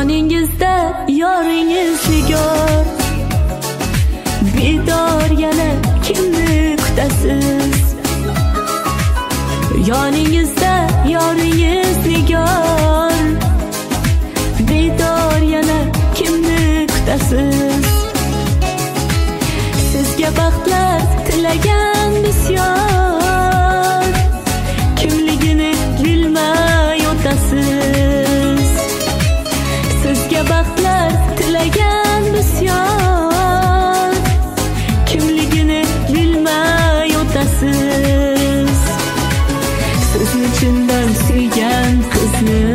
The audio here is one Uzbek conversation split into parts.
yoningizda yoringiz nigor, bedor yana kimni kutasiz? Yoningizda yoringiz nigor, bedor yana kimni kutasiz? Sizga baxtlar tilagan bisyor, kimligini bilmay o'tasiz. Sizga baxtlar tilagan bisyor, kimligini bilmay o'tasiz. Sizni chindan suygan qizni,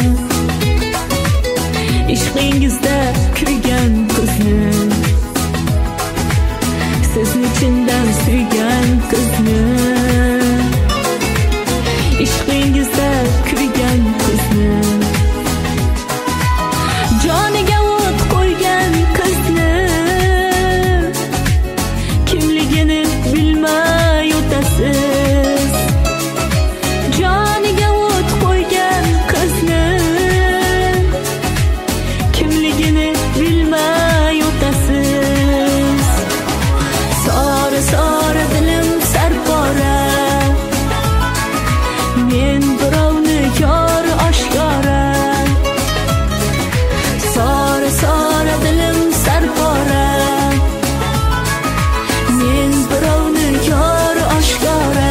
ishqingizda kuygan qizni, sizni chindan suygan qizni, ishqingizda kuygan qizni, joniga o't qo'ygan qizni, kimligini bilmay o'tasiz. Joniga o't qo'ygan qizni, kimligini bilmay o'tasiz. Sora sora dilim sarpora, men birovni yor oshkora. Sora sora dilim sarpora, men birovni yor oshkora.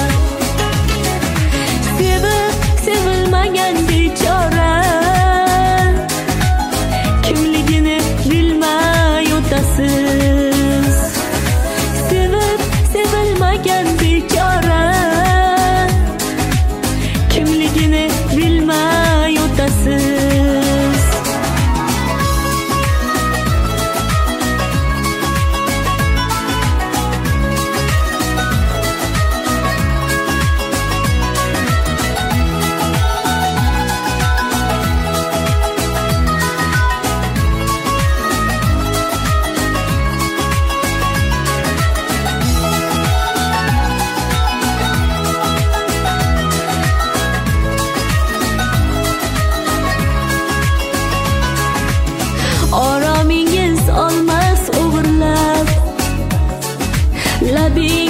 Sevib sevilmagan bechora, kimligini bilmay o'tasiz. Sevib sevilmagan bechora, kimligini bilmay o'tasiz. Oromingiz olmas o'g'irlab, labingiz